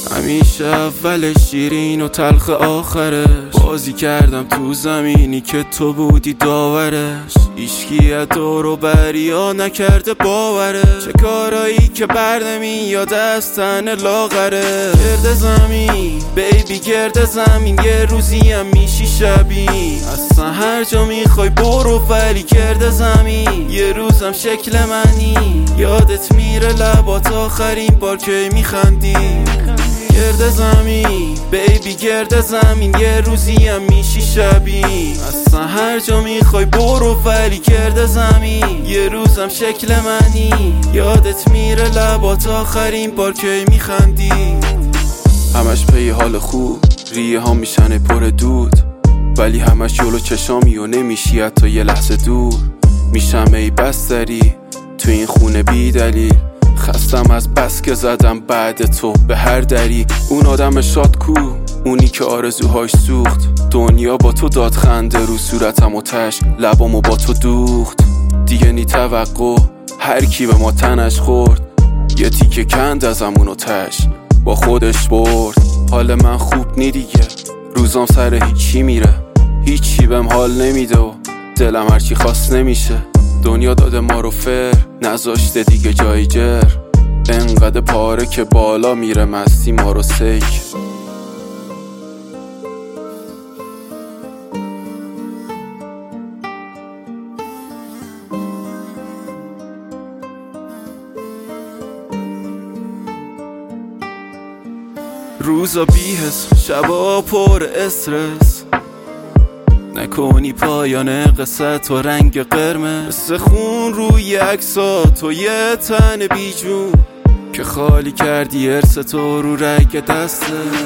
همیشه اولش شیرین و تلخ آخرش. بازی کردم تو زمینی که تو بودی داورش. ایشکی از دور و بریا نکرده باورش. چه کارایی که بر نمیاد از تن لاغره. گرد زمین بیبی گرد زمین، یه روزی هم میشی شبیه. اصلا هر جا میخوای برو ولی گرد زمین یه روزم شکل منی. یادت میره لبات آخرین بار که میخندی. گرد زمین بیبی گرد زمین، یه روزی هم میشی شبیه. اصلا هر جا میخوای برو ولی گرد زمین یه روزم شکل منی. یادت میره لبات آخرین بار که میخندی. همش پی حال خوب ریه ها میشن پر دود، ولی همش جلو چشامی و نمیشی حتی یه لحظه دور. میشم ای بستری تو این خونه بی دلیل. خستم از بس که زدم بعد تو به هر دری. اون آدم شاد کو، اونی که آرزوهاش سوخت. دنیا با تو داد خنده رو صورتم و تش لبامو با تو دوخت. دیگه نی توقع هر کی به ما تنش خورد. یه تیکه کند ازم اونو تش با خودش برد. حال من خوب نی دیگه، روزام سر هیچی میره. هیچی بهم حال نمیده و دلم هرچی خواست نمیشه. دنیا داده ما رو فر نذاشته دیگه جای جر. انقدر پاره که بالا میره مستی ما رو سیک. روزا بی‌حس شبا پر استرس. نکنی پایان قصت و رنگ قرمز. مثل خون روی عکسات و یه تن بیجون که خالی کردی ارث تو رو رگ دسته.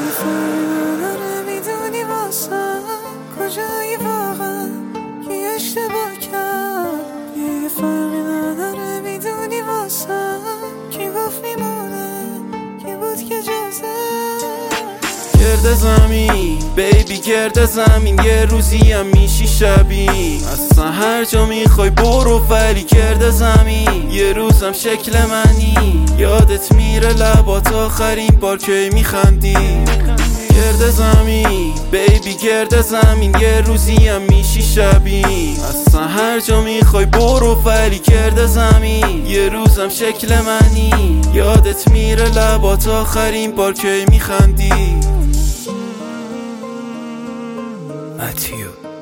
میدونی واسه کجایی واقعا کی اشتباه کرد. یه فرقی نداره میدونی واسه کی گفت میمونه کی بود که جزه. گرد زمین بیبی گرد زمین، یه روزی هم میشی شبیه. اصلا هر جا میخوای برو ولی گرد زمین یه روزم شکل منی. یادت میره لبات آخرین بار که میخندی. گرد زمین بیبی گرد زمین، یه روزی هم میشی شبیه. اصلا هر جا میخوای برو ولی گرد زمین یه روزم شکل منی. یادت میره لبات آخرین بار که میخندی. Matthew